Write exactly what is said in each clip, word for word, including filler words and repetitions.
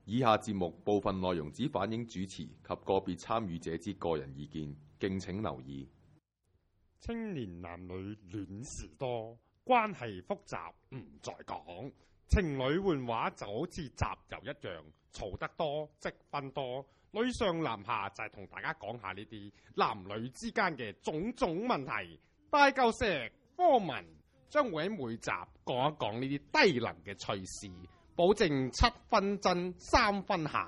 以下節目部分內容只反映主持及個別參與者之個人意見，敬請留意。 青年男女戀事多，關係複雜唔再講。情侶換畫就好似集郵一樣，嘈得多積分多。女上男下就係同大家講下呢啲男女之間嘅種種問題。大舊石科文將會喺每集講一講呢啲低能嘅趣事，保證七分真三分鹹。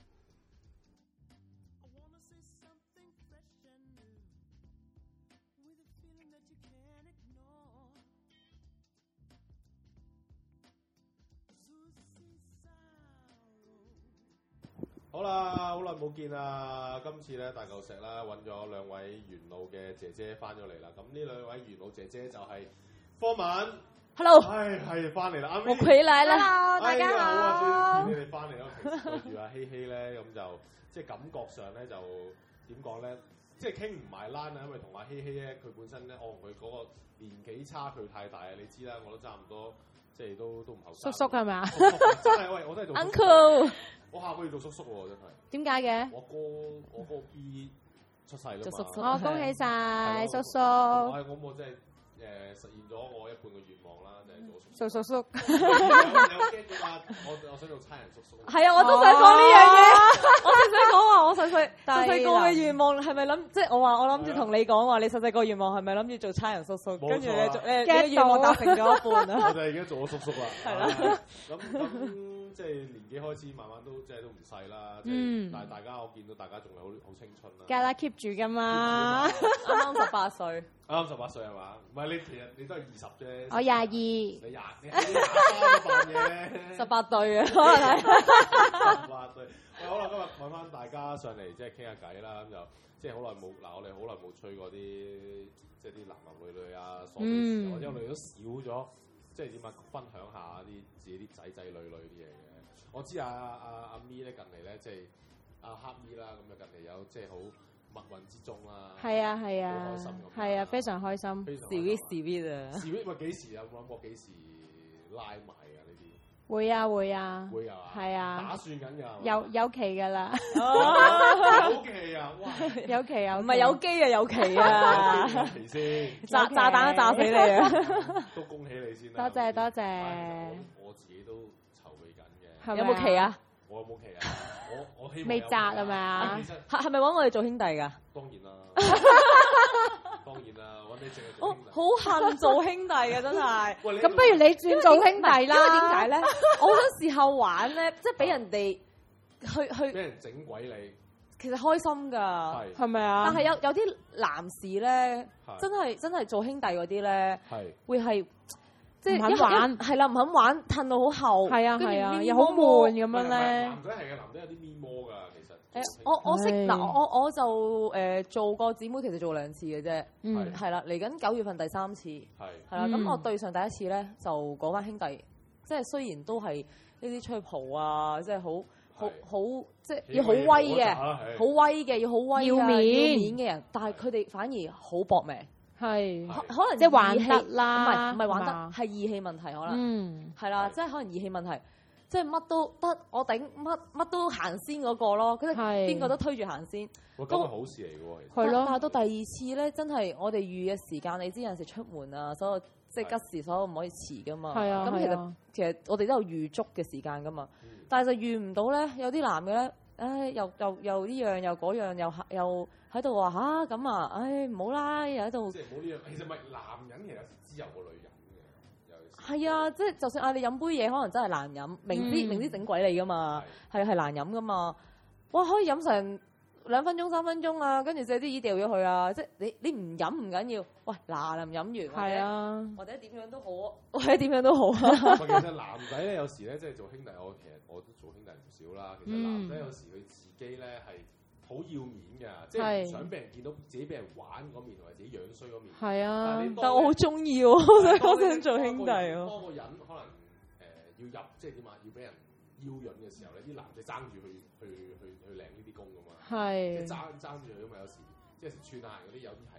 好啦，好耐冇見啦！今次咧大舊石啦，揾咗兩位元老嘅姐姐翻咗嚟啦。咁呢兩位元老姐姐就係科文 ，Hello， 係係翻嚟啦。 我回來啦 ，Hello，大家好。 好啊，見你哋翻嚟咯。平時對住阿希希咧，咁就即係感覺上咧就點講咧，即係傾唔埋欄啊。因為同阿希希咧，佢本身咧，我同佢嗰個年紀差距太大啊。你知啦，我都差唔多，即係都都唔後生。 叔叔係咪啊？ 真係喂，我都係做 Uncle。 我下個月做叔叔喎，真係。 點解嘅？ 我哥我哥 B 出世啦嘛。 做叔叔。哦，恭喜晒叔叔。 我我我即係誒實現咗我一半嘅願望啦，就係做叔叔。 做叔叔。 有驚㗎嘛？我我想做差人叔叔。 係啊，我都想講呢樣嘢。我細細講話，我細細細細個嘅願望係咪諗？即係我話我諗住同你講話，你細細個願望係咪諗住做差人叔叔？跟住你做你你嘅願望達成咗一半啊！ 我就係而家做咗叔叔啦。係啦。咁咁。即係年紀開始慢慢都即係都唔細啦，嗯、但係大家我見到大家仲係好好青春啦。 梗係 keep 住㗎嘛， 啱啱十八歲， 啱啱十八歲係嘛？唔係你其實你都係二十啫。 我廿二。 你廿你廿三扮嘢。 十八對啊，可能係。 十八對。喂，好啦，今日揾翻大家上嚟即係傾下偈啦，咁就即係好耐冇嗱，我哋好耐冇吹過啲即係啲男男女女啊，所謂事，或者我哋都少咗。即係點啊？分享下啲自己啲仔仔女女啲嘢嘅。我知阿阿阿咪咧近嚟咧，即係阿黑咪啦，咁啊近嚟有即係好密運之中啦。 係啊係啊， 好開心咁。係啊，非常開心。 sweet sweet 啊 ！sweet 咪幾時有冇諗過幾時拉埋啊？呢啲會啊會啊。 會啊。係啊。 打算緊㗎。 有有期㗎啦。 有期啊！哇！ 有期有。 唔係有機啊，有期啊。 有期先。 炸炸彈都炸死你啊！ 都恭喜你先多謝多謝。 我自己都籌備緊嘅。 有冇期啊？ 我有冇期啊？我我希望未炸係咪啊？ 係係咪揾我哋做兄弟㗎？ 當然啦，當然啦，揾你淨係做兄弟。我好恨做兄弟嘅真係。 咁不如你轉做兄弟啦？ 因為點解咧？我想試下玩咧，即係俾人哋去去。 俾人整鬼你。 其實開心㗎， 係咪啊？ 但係有有啲男士咧，真係真係做兄弟嗰啲咧，會係即係唔肯玩，係啦，唔肯玩，褪到好後， 係啊係啊，又好悶咁樣咧。 男仔係嘅，男仔有啲咪魔㗎，其實。 誒，我我識嗱，我我就誒做過姊妹，其實做兩次嘅啫，係啦，嚟緊九月份第三次，係係啦，咁我對上第一次咧就嗰班兄弟，即係雖然都係呢啲出去蒲啊，即係好。好好即係要好威嘅，好威嘅要好威要面嘅人，但係佢哋反而好搏命， 係可能即係玩得啦， 唔係唔係玩得，係義氣問題可能，係啦，即係可能義氣問題，即係乜都得我頂，乜乜都行先嗰個咯，跟住邊個都推住行先， 咁係好事嚟嘅喎，其實。 係咯， 但係到第二次咧，真係我哋預嘅時間，你知有陣時出門啊，所有即係吉時，所有唔可以遲噶嘛， 係啊， 咁其實其實我哋都有預足嘅時間噶嘛。但係就遇唔到咧，有啲男嘅咧，唉，又又又呢樣又嗰樣，又又喺度話吓咁啊，唉唔好啦，又喺度。 即係唔好呢樣，其實咪男人其實自由過女人嘅， 係啊，即係就算嗌你飲杯嘢，可能真係難飲，明知、嗯、明知整鬼你噶嘛，係係難飲噶嘛，哇可以飲成兩分鐘三分鐘啊，跟住借啲耳掉咗佢啊，即係你你唔飲唔緊要，喂嗱臨飲完，係啊，或者點樣都好，或者點樣都好啊。 其實男仔咧有時咧即係做兄弟，我其實我都做兄弟唔少啦。其實男仔有時佢自己咧係好要面㗎，即係唔想俾人見到自己俾人玩嗰面，同埋自己樣衰嗰面。係啊， 但我好中意喎，我想做兄弟喎。 多個人可能誒、呃、要入，即係點啊？要俾人邀引嘅時候咧，啲男仔爭住去去去去領呢啲工㗎嘛。係。即係爭爭住佢㗎嘛，有時即係串下人嗰啲有啲係咁嘅。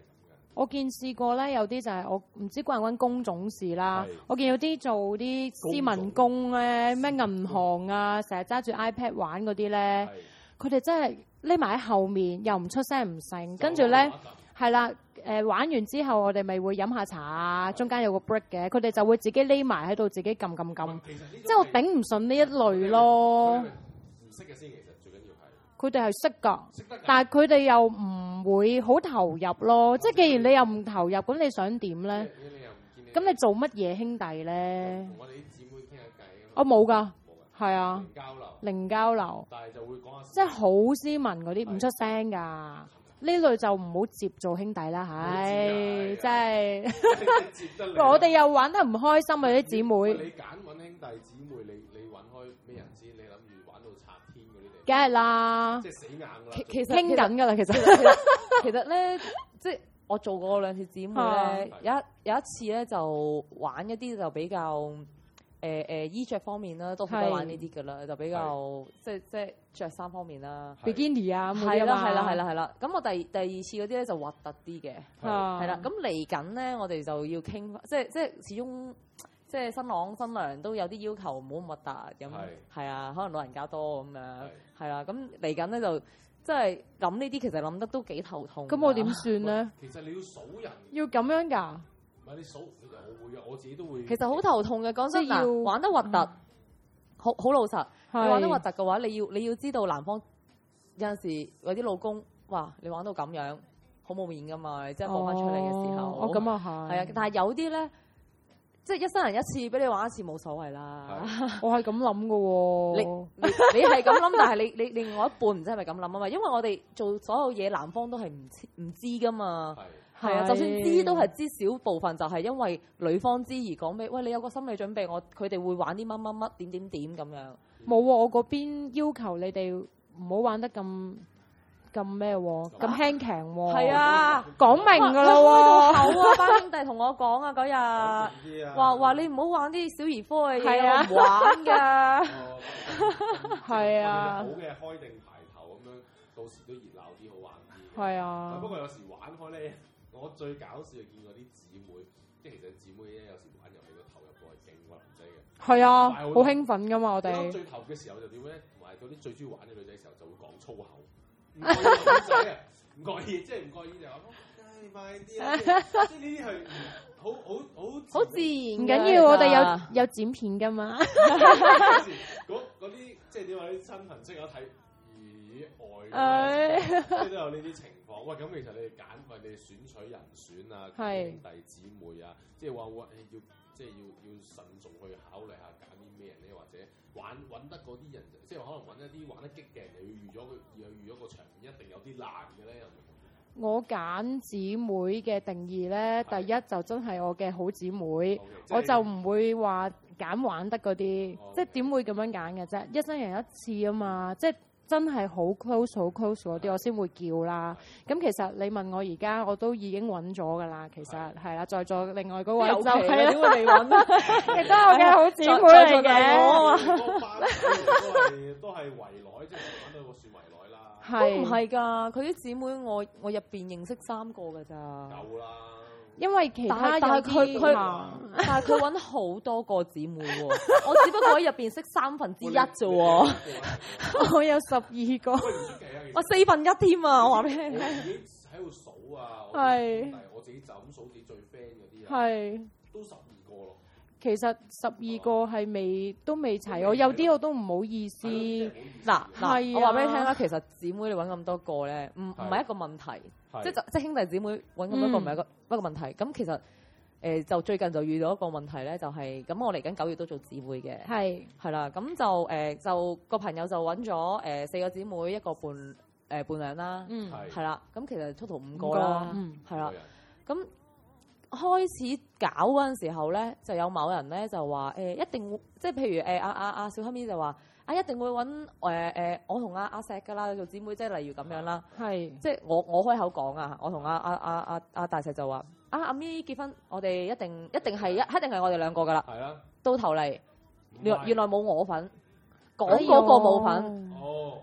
我見試過咧，有啲就係我唔知關唔關工種事啦。我見有啲做啲斯文工咧，咩銀行啊，成日揸住 iPad 玩嗰啲咧，佢哋真係匿埋喺後面，又唔出聲唔聲，跟住咧係啦，誒、呃、玩完之後，我哋咪會飲下茶啊，中間有個 break 嘅，佢哋就會自己匿埋喺度，自己撳撳撳，即係我頂唔順呢一類咯。 唔識嘅先，其實最緊要係佢哋係識㗎，但係佢哋又唔會好投入咯。即係既然你又唔投入，咁你想點咧？咁你做乜嘢兄弟咧？ 同我哋啲姊妹傾下偈。 我冇㗎，係啊， 零交流， 零交流。 但係就會講下， 即係好斯文嗰啲，唔出聲㗎。呢類就唔好接做兄弟啦，唉，真係。我哋又玩得唔開心啊！啲姊妹。 你揀揾兄弟姊妹，你你揾開咩人先？你諗住玩到拆天嗰啲嚟？ 梗係啦。 即係死硬啦。 其其實傾緊㗎啦，其實。 其實咧，即係我做過兩次姊妹咧，有一有一次咧就玩一啲就比較誒誒衣着方面啦，都好多玩呢啲㗎啦，就比較即係即係着衫方面啦。 Bikini 啊， 係啦係啦係啦係啦。咁我第第二次嗰啲咧就核突啲嘅，係啦。咁嚟緊咧，我哋就要傾，即係即係始終即係新郎新娘都有啲要求，唔好咁核突咁。係啊，可能老人家多咁樣，係啦。咁嚟緊咧就。即係諗呢啲，其實諗得都幾頭痛。 咁我點算咧？ 其實你要數人， 要咁樣㗎？ 唔係你數，其實我會嘅，我自己都會。 其實好頭痛嘅，講真嗱，玩得核突，好好老實。你玩得核突嘅話，你要你要知道男方有陣時有啲老公，哇！你玩到咁樣，好冇面㗎嘛！你即係放翻出嚟嘅時候， 哦咁啊係。係啊，但係有啲咧。即係一生人一次，俾你玩一次冇所謂啦。 我係咁諗嘅喎。 你你你係咁諗，但係你你另外一半唔知係咪咁諗啊嘛？因為我哋做所有嘢，男方都係唔唔知噶嘛。係啊，就算知都係知少部分，就係因為女方知而講俾。喂，你有個心理準備，我佢哋會玩啲乜乜乜點點點咁樣。 冇喎，我嗰邊要求你哋唔好玩得咁。咁咩喎？咁輕強喎？ 係啊， 講明㗎啦喎！ 口啊，班兄弟同我講啊，嗰日話話你唔好玩啲小兒科嘅嘢，我唔玩㗎。 係啊。 好嘅，開定排頭咁樣，到時都熱鬧啲，好玩啲。 係啊。 不過有時玩開咧，我最搞笑係見過啲姊妹，即係其實姊妹咧有時玩遊戲個投入度係勁過男仔嘅。 係啊，好興奮㗎嘛，我哋。 最頭嘅時候就點咧？同埋嗰啲最中意玩嘅女仔嘅時候就會講粗口。唔覺意女仔啊，唔覺意，即係唔覺意就話：唉，快啲啊！即係呢啲係好好好好自然。 唔緊要，我哋有有剪片㗎嘛。 嗰嗰啲即係點話啲親朋戚友睇以外，即係都有呢啲情況。喂，咁其實你哋揀，喂，你哋選取人選啊，兄弟姊妹啊，即係話喂要即係要要慎重去考慮下揀啲咩人咧，或者玩揾得嗰啲人，即係可能揾一啲玩得激嘅人，又要預咗佢，又要預咗個場面一定有啲難嘅咧。 我揀姊妹嘅定義咧，第一就真係我嘅好姊妹，我就唔會話揀玩得嗰啲，即係點會咁樣揀嘅啫？一生人一次啊嘛，即係真係好 close 好 close 嗰啲，我先會叫啦。咁其實你問我而家，我都已經揾咗噶啦。其實係啦，在座另外嗰位就係點會嚟揾？亦都係我嘅好姊妹嚟嘅。 嗰班都係都係圍內，即係玩到個算圍內啦。 都唔係㗎，佢啲姊妹我我入邊認識三個㗎咋。 夠啦。 因為其他但係佢佢，但係佢揾好多個姊妹喎，我只不過喺入邊識三分之一啫喎， 我有十二個， 我四分一添啊！我話俾你聽， 我自己喺度數啊， 係， 我自己就咁數自己最 friend 嗰啲啊， 係， 都十二個咯。 其實十二個係未都未齊，我有啲我都唔好意思。 嗱嗱，我話俾你聽啦，其實姊妹你揾咁多個咧，唔唔係一個問題，即係即係兄弟姊妹揾咁多個唔係一個一個問題。咁其實誒就最近就遇到一個問題咧，就係咁我嚟緊九月都做姊妹嘅，係係啦，咁就誒就個朋友就揾咗誒四個姊妹一個伴誒伴娘啦，嗯係啦，咁其實 total 五個啦，嗯係啦，咁。開始搞嗰陣時候咧，就有某人咧就話誒、欸、一定會，即係譬如誒阿阿阿小黑咪就話啊一定會揾誒誒我同阿阿石噶啦做姊妹，即係例如咁樣啦，係即係我我開口講啊，我同阿阿阿阿阿大石就話啊阿咪結婚，我哋一定一定係一一定係我哋兩個噶啦，係啊，到頭嚟原原來冇我份，講嗰個冇份，哦，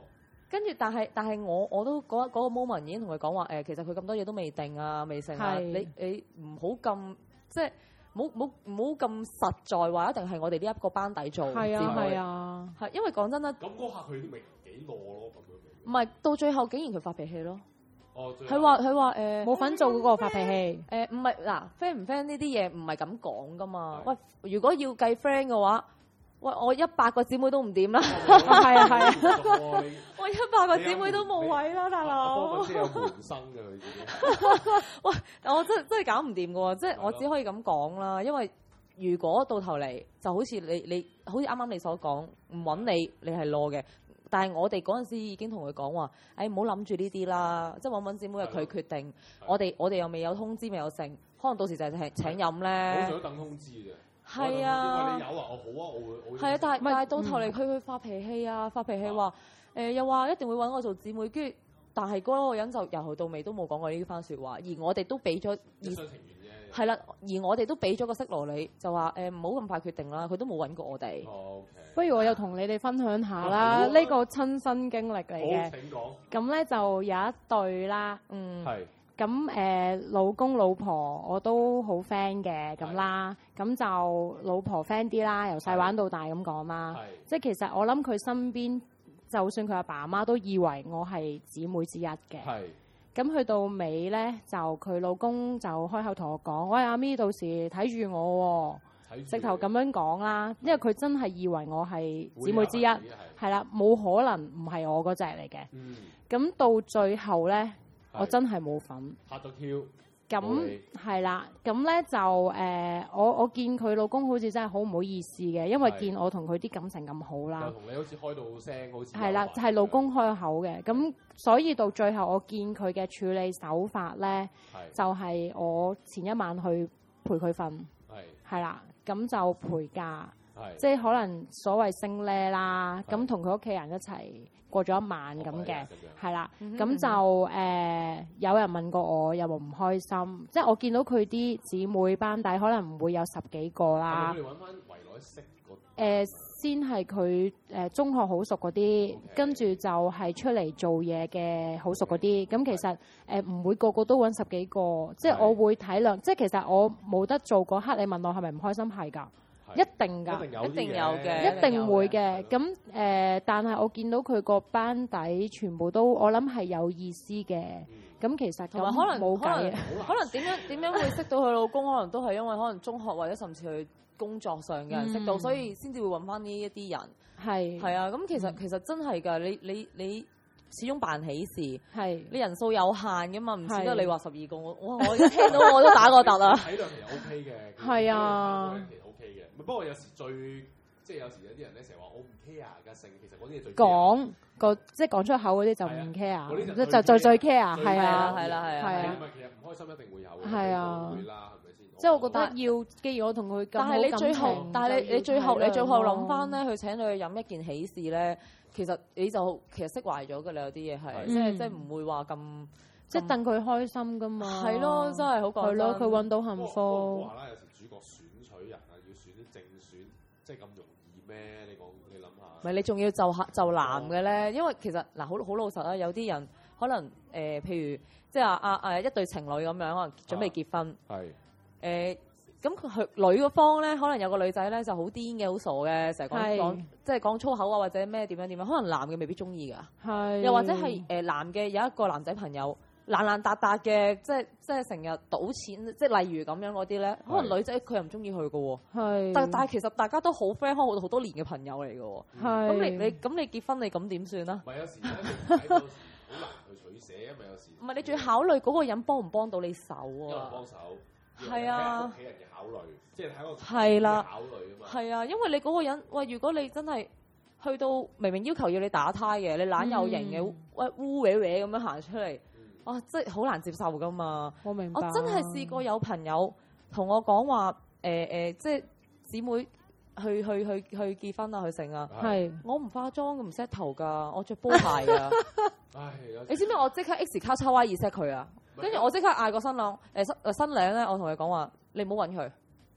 跟住，但係但係我我都嗰嗰個 moment 已經同佢講話誒，其實佢咁多嘢都未定啊，未成啊，你你唔好咁即係唔好唔好唔好咁實在話一定係我哋呢一個班底做。 係啊係啊， 係因為講真啦， 咁嗰下佢咪幾攞咯咁樣。 唔係到最後竟然佢發脾氣咯。 哦， 佢話佢話誒冇份做嗰個發脾氣。 誒唔係嗱 friend 唔 friend 呢啲嘢唔係咁講噶嘛。喂，如果要計 friend 嘅話。喂，我一百個姊妹都唔掂啦， 係啊係啊， 我一百個姊妹都冇位啦，大佬。 多啲有門生嘅佢自己。 喂，我真真係搞唔掂嘅喎，即係我只可以咁講啦。因為如果到頭嚟就好似你你好似啱啱你所講，唔揾你你係攞嘅，但係我哋嗰陣時已經同佢講話，誒唔好諗住呢啲啦，即係揾揾姊妹係佢決定。我哋我哋又未有通知，未有剩，可能到時就係請請飲咧。 好想等通知嘅。 係啊， 你有啊，我好啊，我會我會。 係啊，但係但係到頭嚟佢會發脾氣啊，發脾氣話誒又話一定會揾我做姊妹，跟住但係嗰個人就由頭到尾都冇講過呢番説話，而我哋都俾咗一廂情願啫。 係啦，而我哋都俾咗個色羅你，就話誒唔好咁快決定啦，佢都冇揾過我哋。 哦 okay。 不如我又同你哋分享下啦，呢個親身經歷嚟嘅。 好，請講。 咁咧就有一對啦，嗯。 係。 咁誒、呃、老公老婆我都好 friend 嘅咁啦，咁就老婆 friend 啲啦，由細玩到大咁講啦。即係其實我諗佢身邊，就算佢阿爸阿媽都以為我係姊妹之一嘅。咁去到尾咧，就佢老公就開口同我講：喂，阿咪到時睇住我喎、哦，直頭咁樣講啦。因為佢真係以為我係姊妹之一，係啦，冇可能唔係我嗰隻嚟嘅。咁、嗯、到最後咧。我真係冇份， 嚇到跳。 咁係啦，咁咧就誒、呃，我我見佢老公好似真係好唔好意思嘅，因為見我同佢啲感情咁好啦。 就同你好似開到聲，好似係啦，就係、是、老公開口嘅，咁所以到最後我見佢嘅處理手法咧，就係、是、我前一晚去陪佢瞓，係係啦，咁就陪嫁，即係可能所謂升呢啦，咁同佢屋企人一齊過咗一晚咁嘅，係啦，咁就誒、呃、有人問過我有冇唔開心，即係我見到佢啲姊妹班底可能唔會有十幾個啦。 係咪佢哋揾翻圍內識嗰？ 誒，先係佢誒中學好熟嗰啲，跟住就係出嚟做嘢嘅好熟嗰啲。咁其實誒唔會個個都揾十幾個，即係我會體諒。即係其實我冇得做嗰刻，你問我係咪唔開心？係㗎。一定㗎， 一定有嘅， 一定會嘅。咁誒、呃，但係我見到佢個班底全部都，我諗係有意思嘅。咁、嗯、其實咁可能冇計， 可能點樣點樣會識到佢老公？可能都係因為可能中學或者甚至佢工作上嘅人識到，嗯、所以先至會揾翻呢一啲人。係係啊，咁其實、嗯、其實真係㗎，你你你始終辦喜事，係你人數有限㗎嘛，唔似得你話十二個，我我我一聽到我都打個突啊！ 睇量其實 O K 嘅， 係啊。 不過有時最即係有時有啲人咧成日話我唔 care 㗎性，其實嗰啲嘢最講個即係講出口嗰啲就唔 care，即就最最 care， 係啊， 係啦，係啊，係啊。 其實唔開心一定會有嘅， 係啊， 會啦，係咪先？ 即係我覺得要，既然我同佢咁好感情， 但係你最後，但係你你最後你最後諗翻咧，佢請你去飲一件喜事咧，其實你就其實釋懷咗㗎啦，有啲嘢係，即係即係唔會話咁， 即係戥佢開心㗎嘛。 係咯，真係好講真。 係咯，佢揾到幸福。 我話啦，有時主角選取人啊，要選啲正選。即係咁容易咩？你講你諗下。唔係你仲要就客就男嘅咧，因為其實嗱好好老實啦，有啲人可能誒、呃，譬如即係啊啊誒一對情侶咁樣，可能準備結婚。係、啊。誒咁佢女嗰方咧，可能有個女仔咧就好癲嘅，好傻嘅，成日講講即係講粗口啊，或者咩點樣點樣，可能男嘅未必中意㗎。係。又或者係誒、呃、男嘅有一個男仔朋友。爛爛達達嘅，即係即係成日賭錢，即係例如咁樣嗰啲咧，可能女仔佢又唔中意佢嘅喎。係。但但係其實大家都好 friend，好好多年嘅朋友嚟嘅喎。係。咁你你咁你結婚你咁點算啊？唔係有時咧，睇到好難去取捨，因為有時。唔係你仲要考慮嗰個人幫唔幫到你手啊？有人幫手。係啊。屋企人嘅考慮，即係睇個係啦考慮啊嘛。係啊，因為你嗰個人，喂，如果你真係去到明明要求要你打呔嘅，你懶有型嘅，喂烏歪歪咁樣行出嚟。哇！真係好難接受噶嘛！我明白。我真係試過有朋友同我講話，誒、呃、誒、呃，即係姊妹去去去去結婚啊，去成啊。係。我唔化妝，唔 set 頭㗎，我着波鞋㗎。唉！你知唔知我即刻 X 卡叉 Y 二 set 佢啊？跟住我即刻嗌個新郎誒新誒新娘咧，我同佢講話：你唔好揾佢。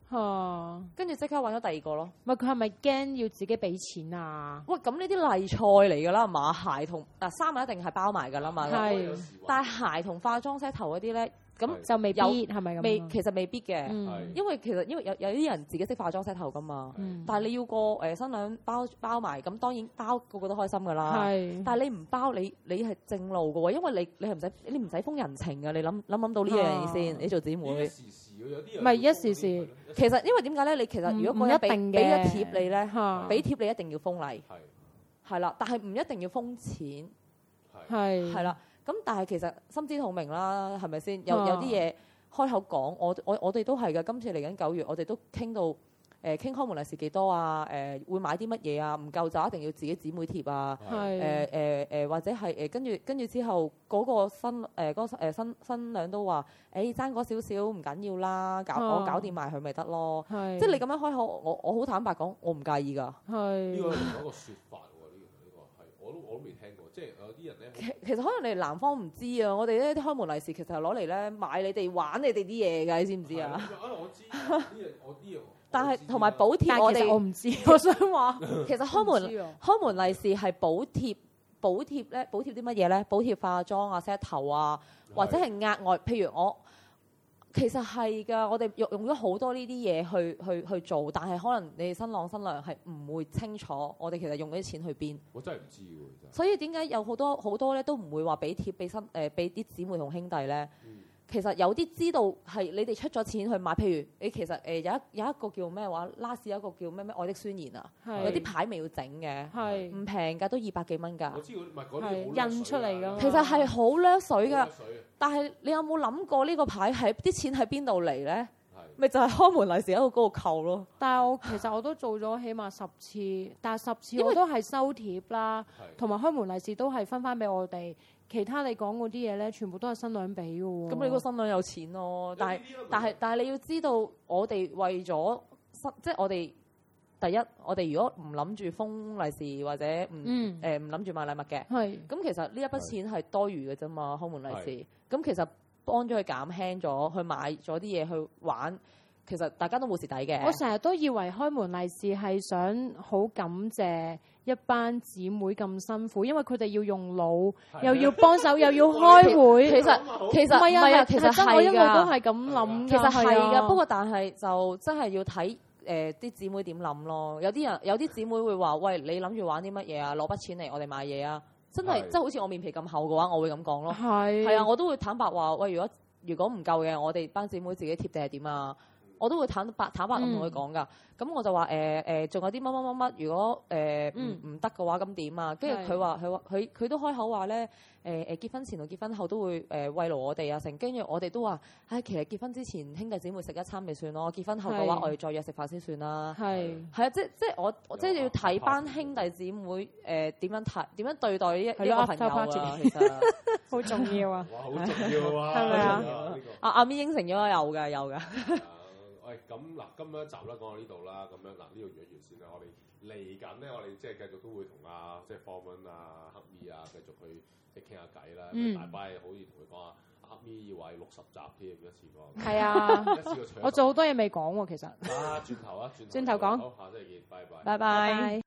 嚇， 跟住即刻揾咗第二個咯。 咪佢係咪驚要自己俾錢啊？ 喂，咁呢啲例賽嚟㗎啦，馬鞋同嗱衫一定係包埋㗎啦嘛。 係， 但係鞋同化妝 set 頭嗰啲咧。咁就未必係咪咁？ 未其實未必嘅， 嗯、 因為其實因為有有啲人自己識化妝 set 頭噶嘛， 嗯、 但係你要個誒、呃、新娘包包埋，咁當然包個個都開心噶啦。 係， 但係你唔包你你係正路嘅喎，因為你你係唔使你唔使封人情嘅，你諗諗諗到呢樣嘢先，啊、你做姊妹。 唔係一時時， 其實因為點解咧？你其實如果嗰日俾俾咗貼你咧，俾貼你一定要封禮，係啦，但係唔一定要封錢， 係係啦。咁但係其實心知肚明啦，係咪先？有有啲嘢開口講，我我我哋都係嘅。今次嚟緊九月，我哋都傾到誒傾開門利是幾多啊？誒、呃、會買啲乜嘢啊？唔夠就一定要自己姊妹貼啊！誒誒誒或者係誒跟住跟住之後嗰、那個新誒嗰、呃那個誒新新娘都話誒爭嗰少少唔緊要啦，搞我搞掂埋佢咪得咯。即係你咁樣開口，我我好坦白講，我唔介意㗎。 係呢個係另一個説法。我都我都未聽過，即係有啲人咧。 其其實可能你哋南方唔知啊，我哋咧啲開門利是其實係攞嚟咧買你哋玩你哋啲嘢㗎，你知唔知啊？ 啊，我知呢樣，我呢樣。 但係同埋補貼我哋， 我唔知。我想話， 其實開門開門利是係補貼補貼咧，補貼啲乜嘢咧？補貼化妝啊、set 頭啊，或者係額外，譬如我。其實係㗎，我哋用用咗好多呢啲嘢去去去做，但係可能你哋新郎新娘係唔會清楚，我哋其實用嗰啲錢去邊。 我真係唔知喎， 所以點解有好多好多咧都唔會話俾貼俾新誒俾啲姊妹同兄弟咧？嗯、其實有啲知道係你哋出咗錢去買，譬如你其實誒、呃、有一有一個叫咩話，last 有一個叫咩咩愛的宣言啊，是有啲牌未要整嘅，唔平㗎，都二百幾蚊㗎。 我知唔係嗰啲印出嚟㗎。 其實係好掠水㗎。但係你有冇諗過呢個牌係啲錢喺邊度嚟咧？咪就係開門利是喺度嗰度扣咯。 但係我其實我都做咗起碼十次，但係十次我都係收貼啦，同埋開門利是都係分翻俾我哋。其他你講嗰啲嘢咧，全部都係新娘俾嘅喎。咁你個新娘有錢咯，但係但係但係你要知道，我哋為咗即係我哋第一，我哋如果唔諗住封利是或者唔誒唔諗住買禮物嘅，咁其實呢一筆錢係多餘嘅啫嘛，開門利是。咁其實幫咗佢減輕咗，去買咗啲嘢去玩，其實大家都冇蝕底嘅。我成日都以為開門利是係想好感謝一班姊妹咁辛苦，因為佢哋要用腦，又要幫手，又要開會。其實其實唔係啊，其實係㗎。我一路都係咁諗。其實係㗎， 不過但係就真係要睇誒啲姊妹點諗咯。有啲人有啲姊妹會話：喂，你諗住玩啲乜嘢啊？攞筆錢嚟我哋買嘢啊！真係，即係好似我面皮咁厚嘅話，我會咁講咯。係，係啊，我都會坦白話，喂，如果如果唔夠嘅，我哋班姊妹自己貼定係點啊？我都會坦白坦白咁同佢講㗎。咁、嗯、我就話誒誒，仲、呃呃、有啲乜乜乜乜，如果誒唔唔得嘅話，咁點啊？跟住佢話佢話佢佢都開口話咧，誒誒結婚前同結婚後都會誒、呃、慰勞我哋啊成。跟住我哋都話，唉、哎，其實結婚之前兄弟姊妹食一餐咪算咯，結婚後嘅話是我哋再約食飯先算啦。係係啊，即即我即係要睇班兄弟姊妹誒點樣睇點樣對待呢一呢個朋友啊，其實好重要啊！ 哇，好重要啊！ 係咪啊？ 阿阿咪應承咗有㗎有㗎。 喂，咁嗱，今日一集咧講到呢度啦，咁樣嗱呢度約完先啦，我哋嚟緊咧，我哋即係繼續都會同阿即係方文啊、黑咪啊繼續去即係傾下偈啦。嗯、大把嘢可以同佢講啊，黑咪以為六十集添一次過。係啊，一次過唱。 我做好多嘢未講喎，其實。 啊，轉頭啊，轉轉頭講。 好，下星期見，拜拜。 拜拜。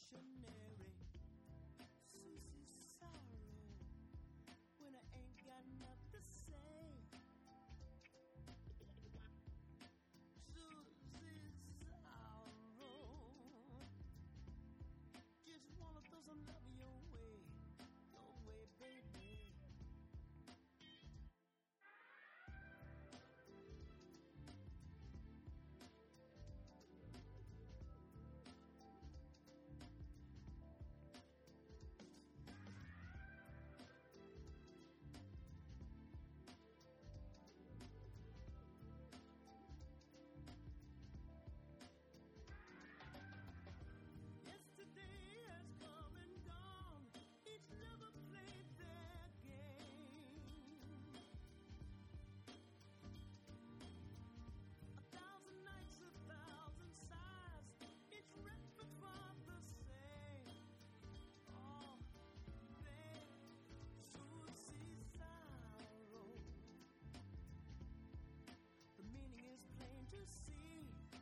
dictionary. Susie's sorrow when I ain't got nothing to say. Susie's sorrow, just wanna throw some love your way, your way, baby. To see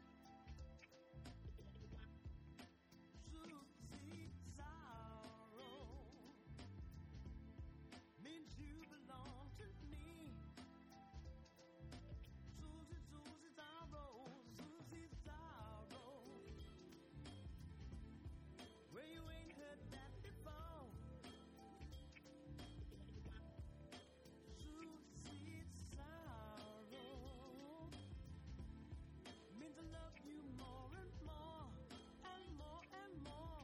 Susie's sorrow means you belong to me. Susie, Susie's sorrow, Susie's sorrow. Well, you ain't heard that before. Susie's sorrow means I love you more and more, and more and more.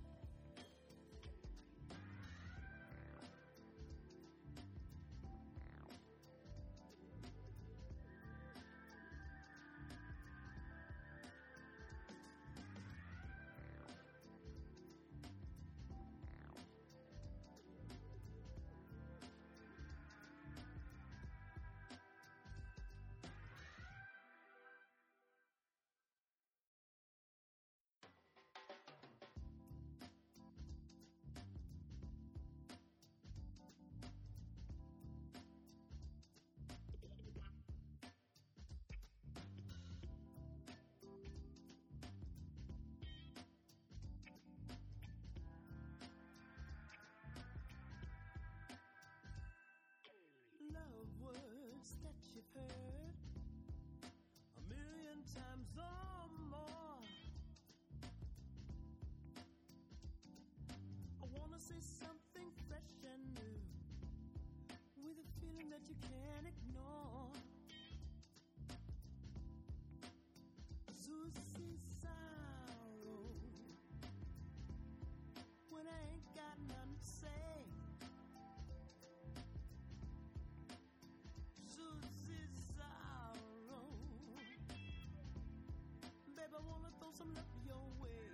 Love words that you've heard a million times or more. I wanna say something fresh and new with a feeling that you can't ignore. Susie's sorrow when I ain't got nothing to say. Susie's sorrow, babe, I wanna throw some love your way.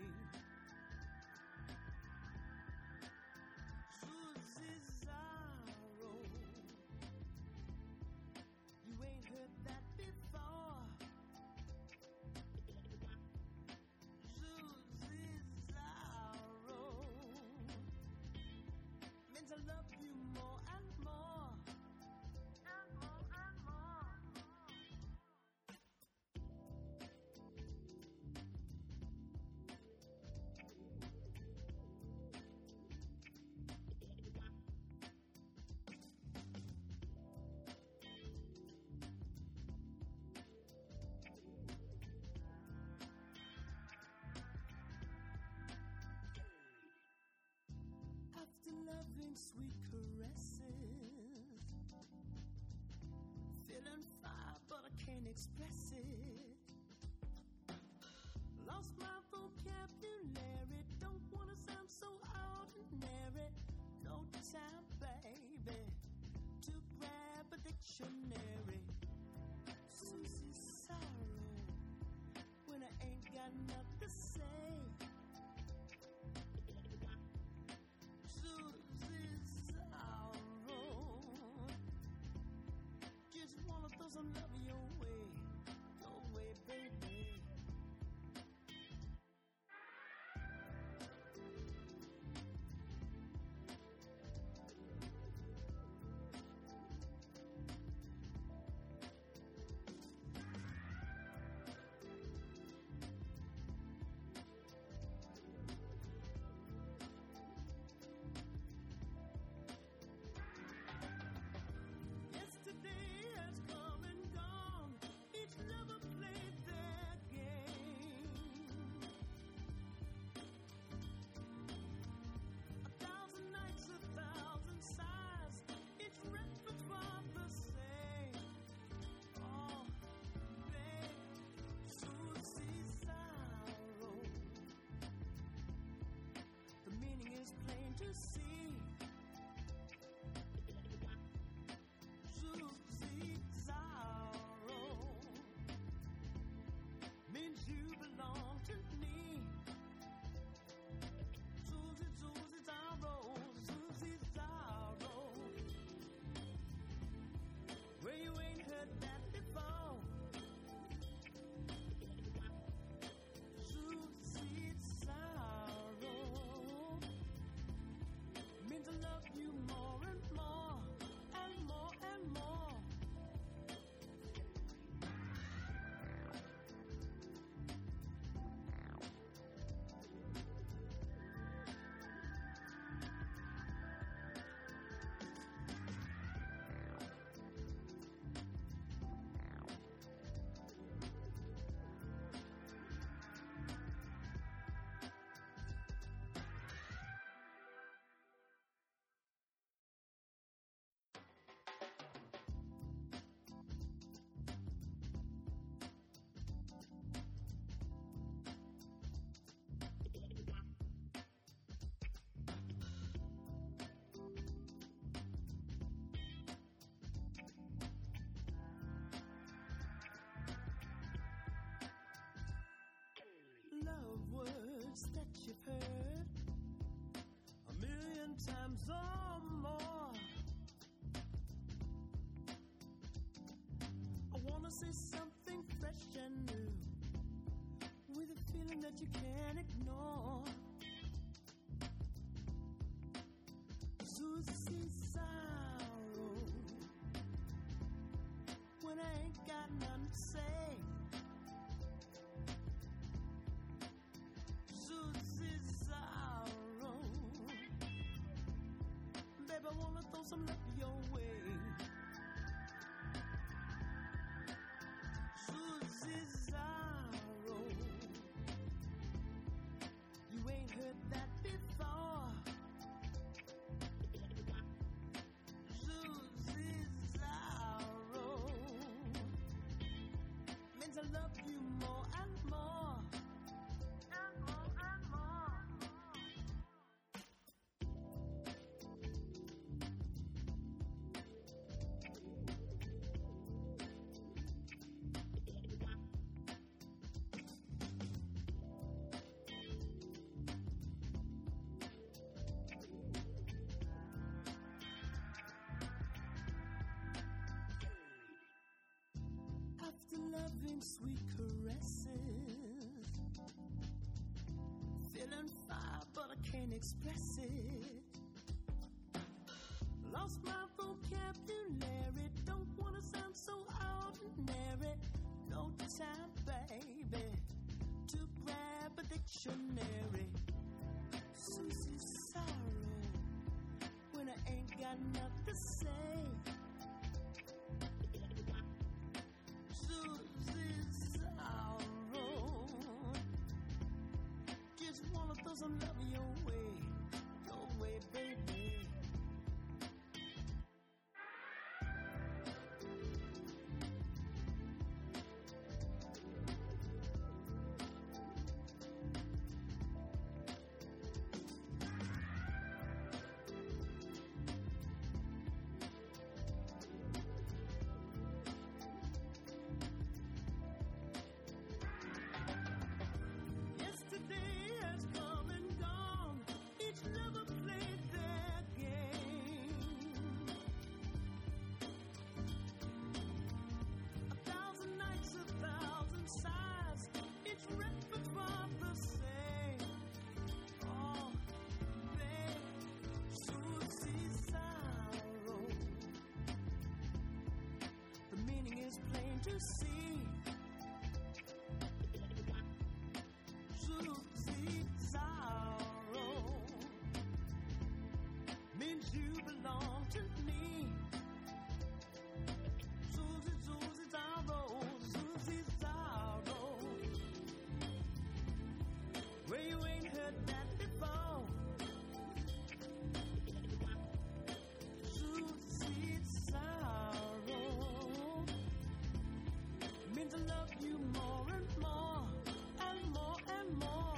Susie's sorrow, you ain't heard that before. Susie's sorrow means I love you more and more. And more and more. After loving sweet caresses, feeling fire, but I can't express it. Lost my vocabulary, don't wanna sound so ordinary. No time, baby, to grab a dictionary. Susie's sorrow when I ain't got nothing to say. Susie's sorrow, just wanna throw some love your way, your way, baby. words that you've heard a million times or more. I wanna say something fresh and new with a feeling that you can't ignore. Susie sorrow when I ain't got nothing to say. Susie sorrow, baby, I wanna throw some love your way. Susie sorrow, you ain't heard that before. Susie sorrow means I love you more and more. And more and more. After loving sweet caresses, feeling fire but I can't express it. Lost my vocabulary, don't wanna sound so ordinary. No time, baby, to grab a dictionary. Susie's sorrow when I ain't got nothing to say. Susie's sorrow, just wanna throw some love your way, your way, baby. Yesterday has come and gone. Each lover played their game. A thousand nights, a thousand sighs. Each repertoire the same. Oh, babe, Susie's sorrow. The meaning is plain to see. Susie sorrow means you belong to me. Susie, Susie sorrow, Susie sorrow. Where you ain't heard that before. Susie sorrow means I love you more and more. And more and more.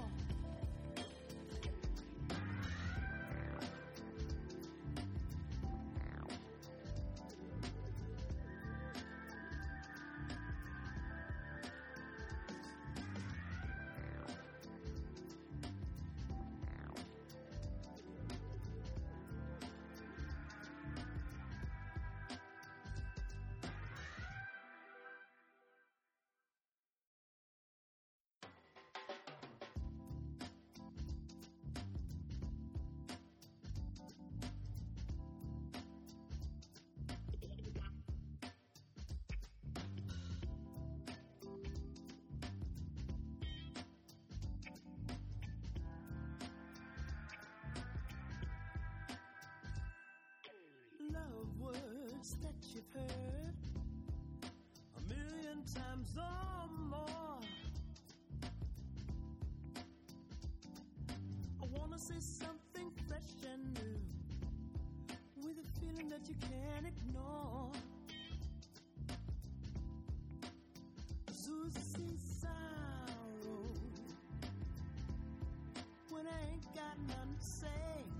Love words that you've heard a million times or more. I wanna say something fresh and new with a feeling that you can't ignore. Susie's sorrow when I ain't got nothing to say.